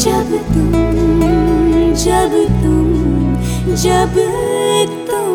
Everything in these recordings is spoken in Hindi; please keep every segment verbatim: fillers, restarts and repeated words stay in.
जब तुम जब तुम जब तुम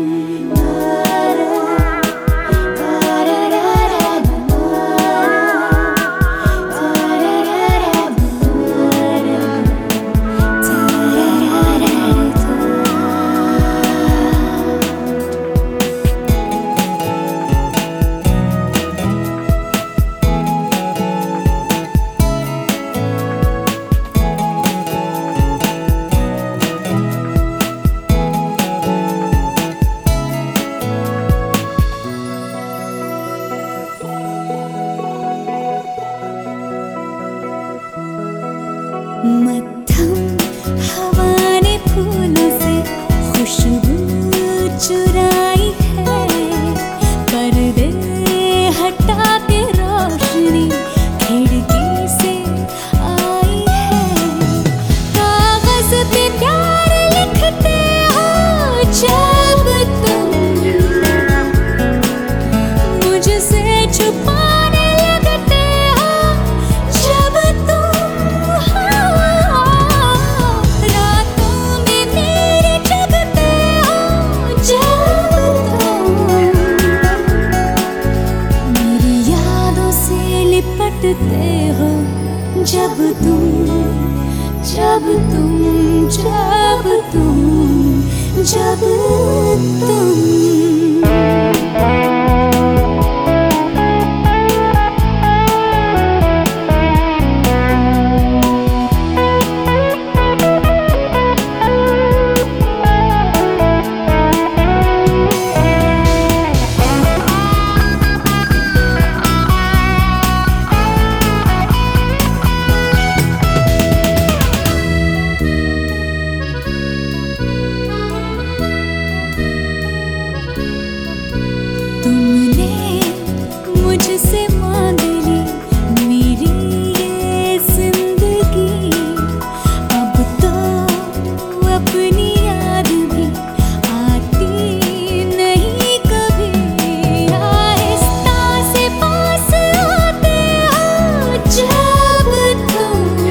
मध्यम हवा ने फूलों से खुशबू चुराई है, पर्दे हटा के रोशनी खिड़की से आई है। कागज पे प्यार लिखते हो जब तुम मुझसे छुपाने लगते हो जब तुम लिपटते हो जब तुम जब तुम जब तुम जब तुम तुमने मुझसे मांग ली मेरी ये जिंदगी, अब तो अपनी याद भी आती नहीं कभी। आहिस्ता से पास आते हो जब तुम,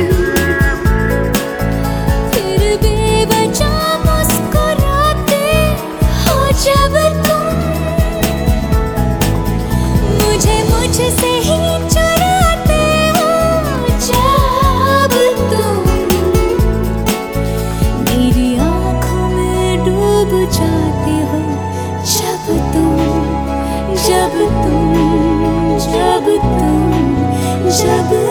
फिर बेवजह मुस्कुराते हो जब तुम मुझसे ही चुराते हो जब तुम, मेरी आँखों में डूब जाते हो जब तुम जब तुम जब तुम जब